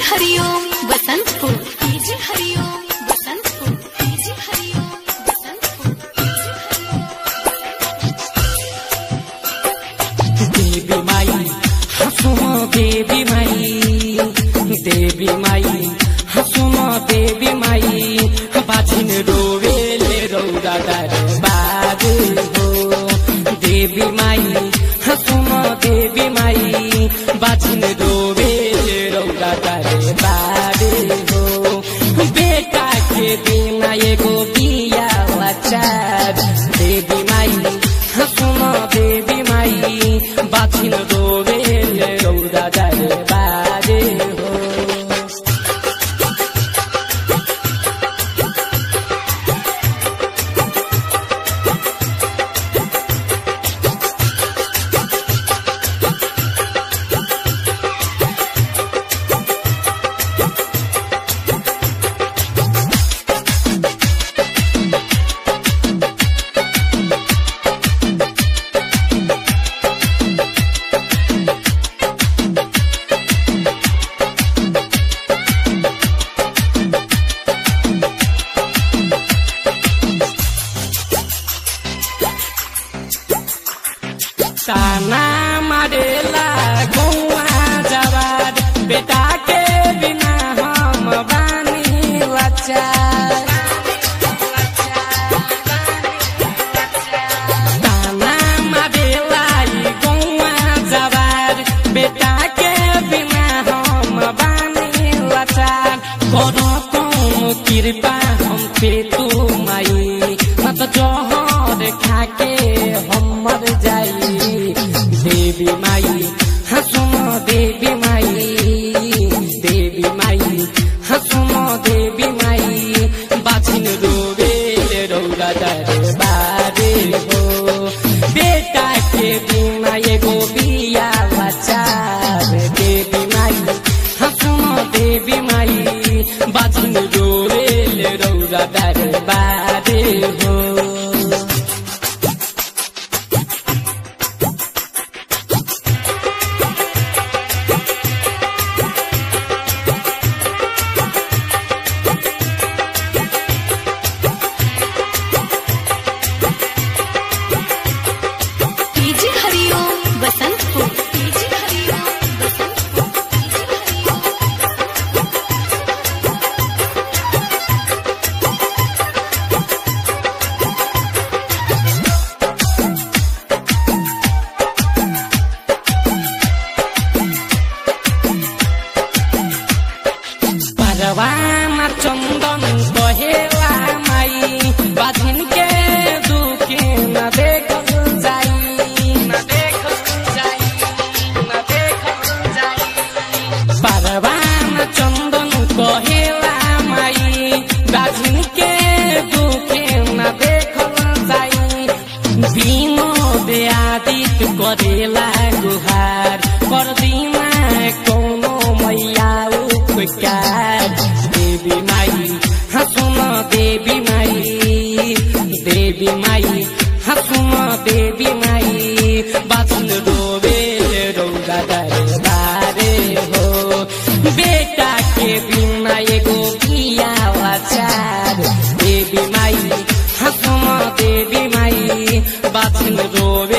हरिओम Basantpur, DJ Hariom Basantpur, DJ Hariom Basantpur, देवी माई हसुनो देवी माई, देवी माई हसुनो देवी माई, बाजिन रोवेले रौदा दरबार हो। देवी माई हसुनो देवी माई, बाजिन रोवेले रौदा दरबार हो। बेटा के बिना एगो बिया लाचार, देवी माई हसुनो देवी माई, बाजिन रोवेले रौदा दरबार हो। ताना मारेला गौआ जवार, बेटा के बिना हम बानी लाचार। ताना मारेला गौआ जवार, बेटा के बिना हम बानी लाचार। करो तुम कृपा हम पे तू माई, मत जहर खाके हम मर जाई। देवी माई हसुनो देवी माई, देवी माई हसुनो देवी माई, बाजिन रोवेले रौदा दरबार हो। बेटा के बिना एगो बिया लाचार, देवी माई हसुनो देवी माई, बाजिन रोवेले रौदा दरबार हो। DJ Hariom Basantpur, DJ Hariom Basantpur, DJ Hariom परवाना चंदन कहेला माई, बाजिन के दुखे न देखल जाई, न देखल जाई, न देखल जाई। परवाना चंदन कहेला माई, बाजिन के दुखे न देखल जाई। विनोद आदित करेला गुहार, कर दीना कोनो मैया उपकार। देवी माई हसुनो देवी माई, देवी माई हसुनो देवी माई, बाजिन रोवेले रौदा दरबार हो। बेटा के बिना एगो बिया लाचार, देवी माई हसुनो देवी माई, बाजिन रोवे